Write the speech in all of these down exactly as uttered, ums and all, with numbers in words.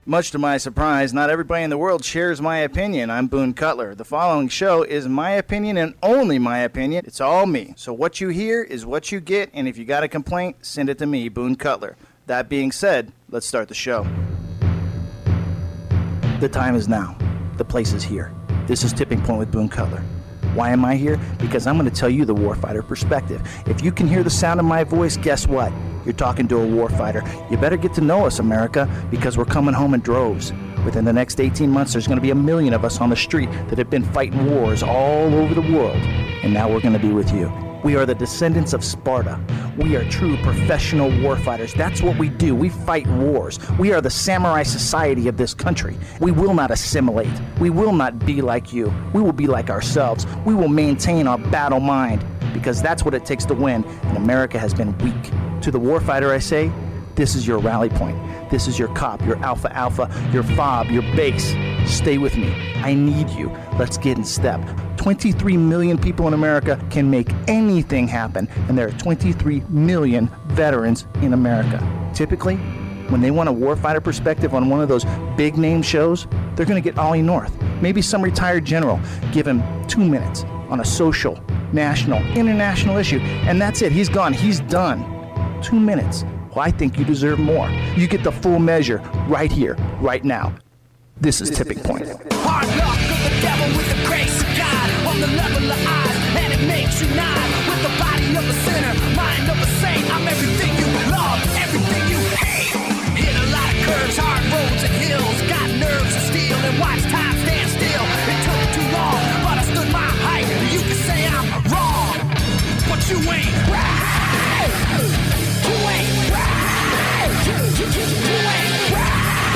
Much to my surprise, not everybody in the world shares my opinion. I'm Boone Cutler. The following show is my opinion and only my opinion. It's all me. So what you hear is what you get, and if you got a complaint, send it to me, Boone Cutler. That being said, let's start the show. The time is now. The place is here. This is Tipping Point with Boone Cutler. Why am I here? Because I'm going to tell you the warfighter perspective. If you can hear the sound of my voice, guess what? You're talking to a warfighter. You better get to know us, America, because we're coming home in droves. Within the next eighteen months, there's going to be a million of us on the street that have been fighting wars all over the world. And now we're going to be with you. We are the descendants of Sparta. We are true professional warfighters. That's what we do. We fight wars. We are the samurai society of this country. We will not assimilate. We will not be like you. We will be like ourselves. We will maintain our battle mind because that's what it takes to win, and America has been weak. To the warfighter, I say, this is your rally point. This is your cop, your alpha alpha, your fob, your base. Stay with me. I need you. Let's get in step. twenty-three million people in America can make anything happen, and there are twenty-three million veterans in America. Typically, when they want a warfighter perspective on one of those big name shows, they're going to get Ollie North, maybe some retired general. Give him two minutes on a social, national, international issue, and that's it. He's gone. He's done. Two minutes. Well, I think you deserve more. You get the full measure right here, right now. This is Tipping Point. Hard luck of the devil with the grace of God on the level of eyes, and it makes you nod with the body of a sinner, mind of a saint. I'm everything you love, everything you hate. Hit a lot of curves, hard roads and hills, got nerves of steel and watch time stand still. It took too long, but I stood my height. You can say I'm wrong, but you ain't right. You ain't right. You, you, you, you ain't right.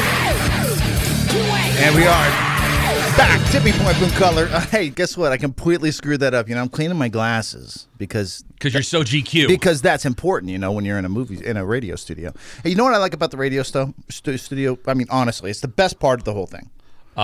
And we are back, Tipping Point, Boone Cutler. Uh, hey, guess what? I completely screwed that up. You know, I'm cleaning my glasses because because you're so G Q. Because that's important, you know, when you're in a movie in a radio studio. Hey, you know what I like about the radio stu- stu- studio? I mean, honestly, it's the best part of the whole thing.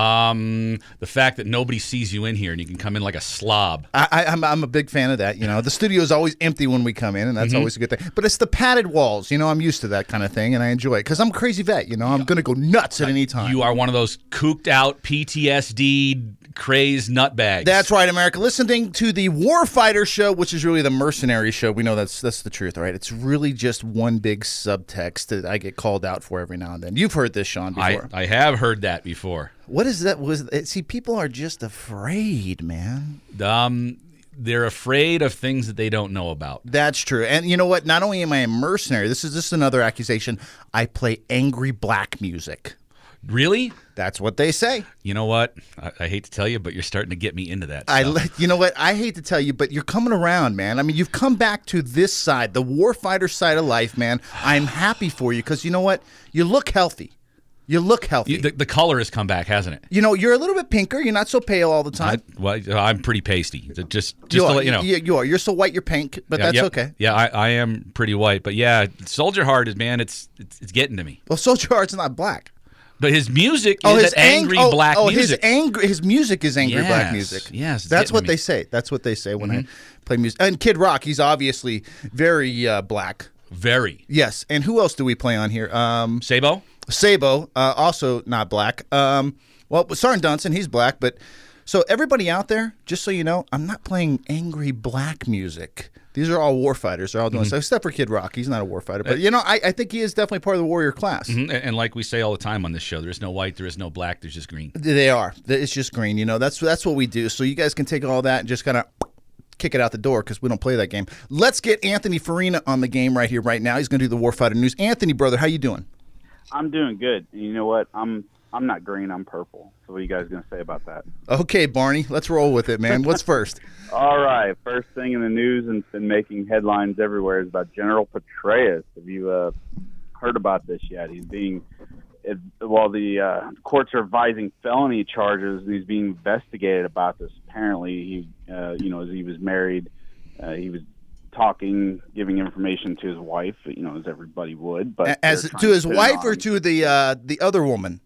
Um, the fact that nobody sees you in here and you can come in like a slob. I, I, I'm I'm a big fan of that. You know, the studio is always empty when we come in, and that's Mm-hmm. always a good thing. But it's the padded walls. You know, I'm used to that kind of thing, and I enjoy it because I'm a crazy vet. You know, I'm going to go nuts at any time. You are one of those cooked out P T S D crazed nutbags. That's right, America. Listening to the Warfighter Show, which is really the mercenary show. We know that's that's the truth, right? It's really just one big subtext that I get called out for every now and then. You've heard this, Sean, before. I, I have heard that before. What is that? Was see, people are just afraid, man. Um, they're afraid of things that they don't know about. That's true. And you know what? Not only am I a mercenary, this is just another accusation. I play angry black music. Really? That's what they say. You know what? I, I hate to tell you, but you're starting to get me into that I, stuff. you know what? I hate to tell you, but you're coming around, man. I mean, you've come back to this side, the warfighter side of life, man. I'm happy for you because you know what? You look healthy. You look healthy. You, the, the color has come back, hasn't it? You know, you're a little bit pinker. You're not so pale all the time. I, well, I'm pretty pasty. Just, just you to are, let you know. You, you are. You're so white, you're pink, but Yeah, that's yep. okay. Yeah, I, I am pretty white. But yeah, Soldier Heart is, man, it's it's, it's getting to me. Well, Soldier Heart's not black. But his music is Oh, his that angry ang- oh, black oh, music. His angry, his music is angry Yes, black music. yes, it's that's getting what to they me. say. That's what they say when Mhm. I play music. And Kid Rock, he's obviously very uh, black. Very. Yes. And who else do we play on here? Um, Sabo? Sabo, uh, also not black. Um, well, Sergeant Dunson, he's black. But so everybody out there, just so you know, I'm not playing angry black music. These are all warfighters. They're all doing Mhm. stuff, except for Kid Rock. He's not a warfighter. But, you know, I, I think he is definitely part of the warrior class. Mhm. And, and like we say all the time on this show, there is no white, there is no black, there's just green. They are. It's just green. You know, that's that's what we do. So you guys can take all that and just kind of kick it out the door because we don't play that game. Let's get Anthony Farina on the game right here, right now. He's going to do the Warfighter News. Anthony, brother, how you doing? I'm doing good. And you know what? I'm I'm not green. I'm purple. So what are you guys going to say about that? Okay, Barney, let's roll with it, man. What's first? All right. First thing in the news and it's been making headlines everywhere is about General Petraeus. Have you uh, heard about this yet? He's being it, well, the uh, courts are advising felony charges, and he's being investigated about this. Apparently, he, uh, you know, as he was married, uh, he was talking, giving information to his wife, you know, as everybody would. But As they're trying to his put it wife on. or to the uh, the other woman?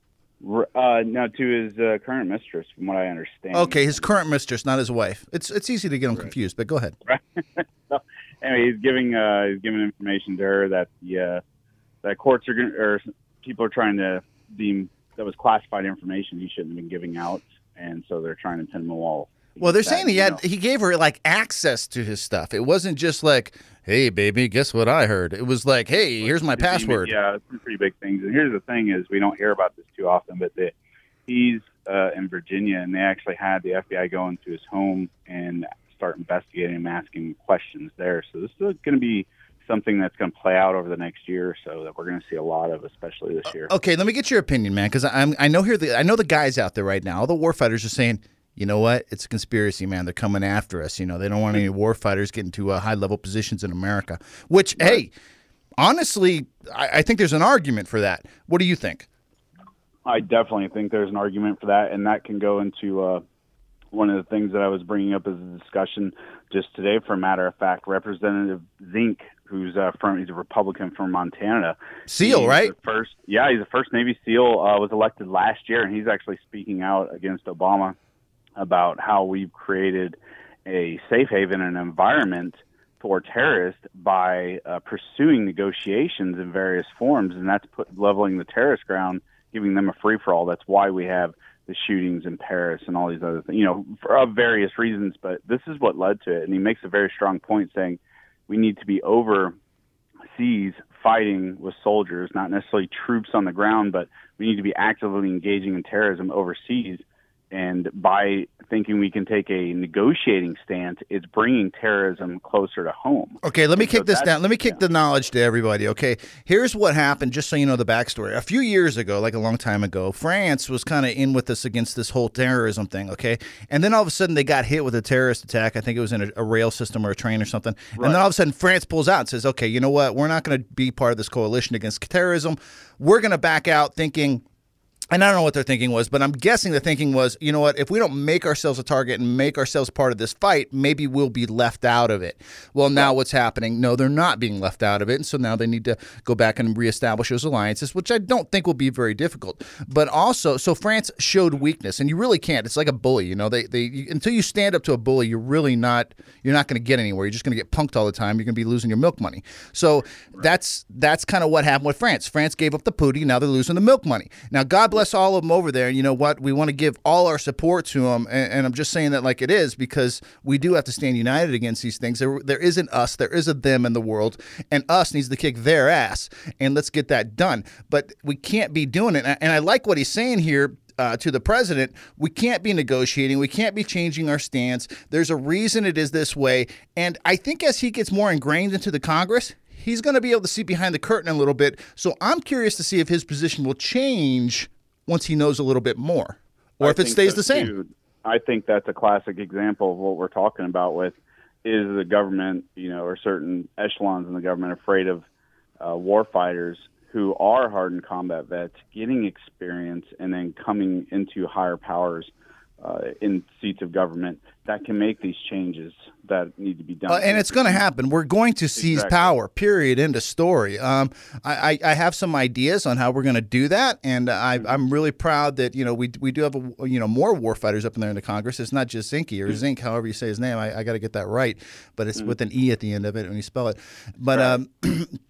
Uh, no, to his uh, current mistress, from what I understand. Okay, his current mistress, not his wife. It's it's easy to get them confused, but go ahead. Right. So, anyway, he's giving uh, he's giving information to her that the uh, that courts are going or people are trying to deemed that was classified information he shouldn't have been giving out, and so they're trying to pin him a wall. Well, they're That, saying he you had know. he gave her like access to his stuff. It wasn't just like, "Hey, baby, guess what I heard?" It was like, "Hey, here's my password." Yeah, some pretty big things. And here's the thing: is we don't hear about this too often, but the, he's uh, in Virginia, and they actually had the F B I go into his home and start investigating him, asking questions there. So this is going to be something that's going to play out over the next year or so that we're going to see a lot of, especially this year. Okay, let me get your opinion, man, because I'm I know here the I know the guys out there right now, all the warfighters are saying, you know what? It's a conspiracy, man. They're coming after us. You know, they don't want any warfighters getting to uh, high-level positions in America. Which, right. hey, honestly, I, I think there's an argument for that. What do you think? I definitely think there's an argument for that, and that can go into uh, one of the things that I was bringing up as a discussion just today. For a matter of fact, Representative Zink, who's uh, from he's a Republican from Montana. SEAL, he's right? The first, yeah, he's the first Navy SEAL. Uh, was elected last year, and he's actually speaking out against Obama about how we've created a safe haven and environment for terrorists by uh, pursuing negotiations in various forms, and that's put leveling the terrorist ground, giving them a free-for-all. That's why we have the shootings in Paris and all these other things, you know, for uh, various reasons, but this is what led to it. And he makes a very strong point saying we need to be overseas fighting with soldiers, not necessarily troops on the ground, but we need to be actively engaging in terrorism overseas. And by thinking we can take a negotiating stance, it's bringing terrorism closer to home. Okay, let me And kick so this that's- down. Let me kick yeah. the knowledge to everybody, okay? Here's what happened, just so you know the backstory. A few years ago, like a long time ago, France was kind of in with us against this whole terrorism thing, okay? And then all of a sudden they got hit with a terrorist attack. I think it was in a, a rail system or a train or something. Right. And then all of a sudden France pulls out and says, okay, you know what? We're not going to be part of this coalition against terrorism. We're going to back out thinking... And I don't know what their thinking was, but I'm guessing the thinking was, you know what, if we don't make ourselves a target and make ourselves part of this fight, maybe we'll be left out of it. Well, now what's happening? No, they're not being left out of it, and so now they need to go back and reestablish those alliances, which I don't think will be very difficult. But also, so France showed weakness, and you really can't. It's like a bully, you know. They they you, until you stand up to a bully, you're really not you're not going to get anywhere. You're just going to get punked all the time. You're going to be losing your milk money. So that's that's kind of what happened with France. France gave up the pooty. Now they're losing the milk money. Now God bless all of them over there. And you know what? We want to give all our support to them. And, and I'm just saying that like it is, because we do have to stand united against these things. There, there isn't us. There is a them in the world. And us needs to kick their ass. And let's get that done. But we can't be doing it. And I, and I like what he's saying here. Uh, to the president, we can't be negotiating. We can't be changing our stance. There's a reason it is this way. And I think as he gets more ingrained into the Congress, he's going to be able to see behind the curtain a little bit. So I'm curious to see if his position will change once he knows a little bit more, or I if it think stays so, the same. too. I think that's a classic example of what we're talking about with is the government, you know, or certain echelons in the government afraid of uh, war fighters who are hardened combat vets getting experience and then coming into higher powers uh, in seats of government that can make these changes that need to be done. Uh, and it's going to happen. We're going to seize Exactly. power, period, end of story. Um, I, I, I have some ideas on how we're going to do that, and I, I'm really proud that, you know, we we do have, a, you know, more war fighters up in there in the Congress. It's not just Zinke or Zink, however you say his name. I, I got to get that right, but it's with an E at the end of it when you spell it. But, Right. um,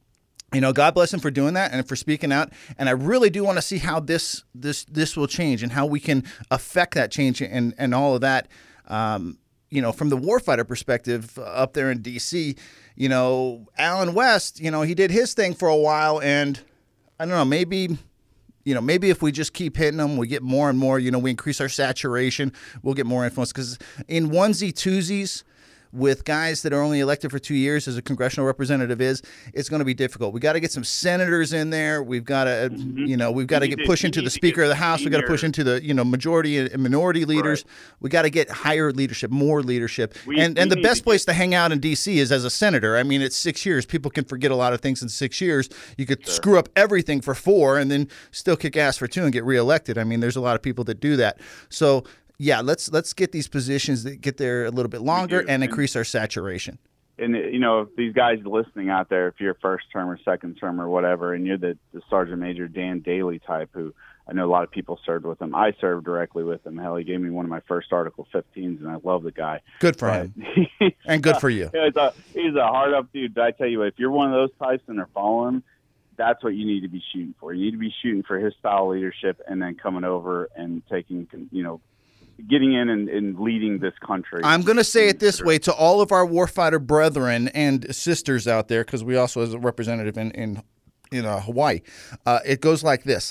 you know, God bless him for doing that and for speaking out. And I really do want to see how this this this will change and how we can affect that change and, and all of that. Um, you know, from the warfighter perspective uh, up there in D C, you know, Alan West, you know, he did his thing for a while. And I don't know, maybe, you know, maybe if we just keep hitting them, we get more and more, you know, we increase our saturation, we'll get more influence. Because in onesie twosies, with guys that are only elected for two years as a congressional representative is, it's going to be difficult. We got to get some senators in there. We've got to, Mm-hmm. you know, we've got to need get to- push we into need the to Speaker get of the House. We got to push senior- into the, you know, majority and minority leaders. Right. We got to get higher leadership, more leadership. We- and we and the need best to place to hang out in D C is as a senator. I mean, it's six years. People can forget a lot of things in six years. You could screw up everything for four and then still kick ass for two and get reelected. I mean, there's a lot of people that do that. So yeah, let's let's get these positions that get there a little bit longer do. and And- increase our saturation. And, you know, if these guys listening out there, if you're first term or second term or whatever, and you're the, the Sergeant Major Dan Daly type, who I know a lot of people served with him. I served directly with him. Hell, he gave me one of my first Article fifteens, and I love the guy. Good for But him. he's And good a- for you. He's a, he's a hard-up dude. But I tell you what, if you're one of those types and they're following, that's what you need to be shooting for. You need to be shooting for his style of leadership, and then coming over and taking, you know, getting in and, and leading this country. I'm going to say it this way to all of our warfighter brethren and sisters out there, because we also have a representative in in, in uh, Hawaii. Uh, it goes like this.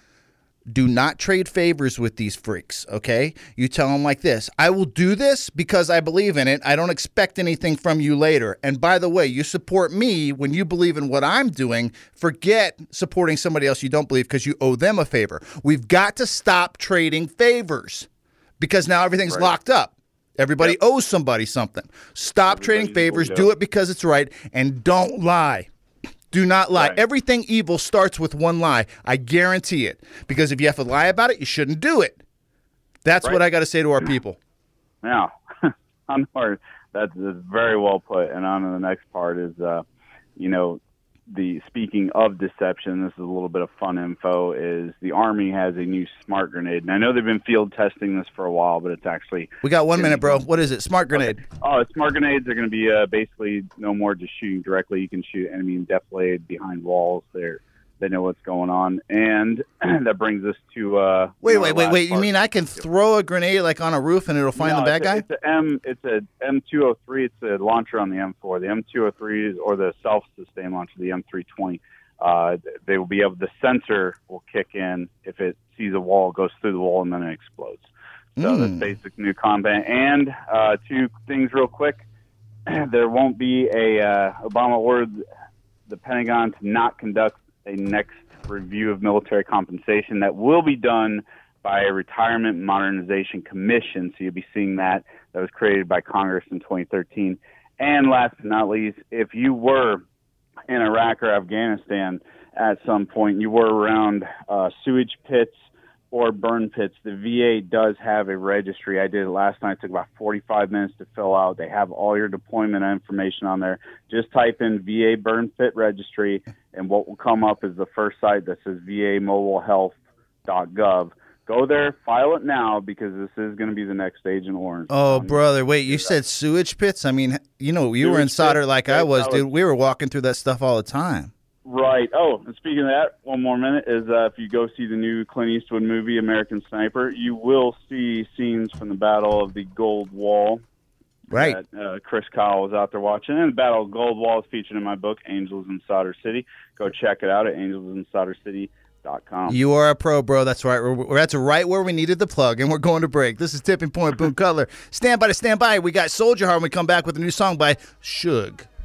Do not trade favors with these freaks, okay? You tell them like this. I will do this because I believe in it. I don't expect anything from you later. And by the way, you support me when you believe in what I'm doing. Forget supporting somebody else you don't believe because you owe them a favor. We've got to stop trading favors because now everything's Right. locked up. Everybody Yep. owes somebody something. Stop trading Everybody's favors. equal, Do yep. it because it's right. And don't lie. Do not lie. Right. Everything evil starts with one lie. I guarantee it. Because if you have to lie about it, you shouldn't do it. That's Right. what I got to say to our people. Now, on our, that's, that's very well put. And on to the next part is, uh, you know, the speaking of deception, this is a little bit of fun info, is the Army has a new smart grenade. And I know they've been field testing this for a while, but it's actually... We got one minute, bro. What is it? Smart grenade. Oh, smart grenades are going to be uh, basically no more just shooting directly. You can shoot enemy defilade behind walls. They're, they know what's going on. And that brings us to... Uh, Wait, you know, wait, our wait, last wait. You part. mean I can throw a grenade like on a roof and it'll find No, the bad it's a, guy? It's a M. It's a M two oh three. It's a launcher on the M four. The M two oh three is, or the self-sustained launcher, the M three twenty. Uh, they will be able. The sensor will kick in if it sees a wall, goes through the wall, and then it explodes. So Mm. that's basic new combat. And uh, two things, real quick. There won't be a uh, Obama ordered the Pentagon to not conduct a next review of military compensation. That will be done by a Retirement Modernization Commission. So you'll be seeing that. That was created by Congress in twenty thirteen. And last but not least, if you were in Iraq or Afghanistan at some point, you were around uh, sewage pits or burn pits, the V A does have a registry. I did it last night. It took about forty-five minutes to fill out. They have all your deployment information on there. Just type in V A burn pit registry, and what will come up is the first site that says V A mobile health dot gov. Go there, file it now, because this is going to be the next Agent Orange. Oh, brother, wait, you said sewage pits? I mean, you know, you were in Sewage solder pits, like I right, was, that dude. was- We were walking through that stuff all the time. Right. Oh, and speaking of that, one more minute is uh, if you go see the new Clint Eastwood movie, American Sniper, you will see scenes from the Battle of the Gold Wall. Right. That, uh, Chris Kyle was out there watching. And the Battle of Gold Wall is featured in my book, Angels in Solder City. Go check it out at angels in solder city dot com. You are a pro, bro. That's right. We're, we're that's right where we needed the plug, and we're going to break. This is Tipping Point, Boone Cutler. Stand by to stand by. We got Soldier Heart when we come back with a new song by Suge.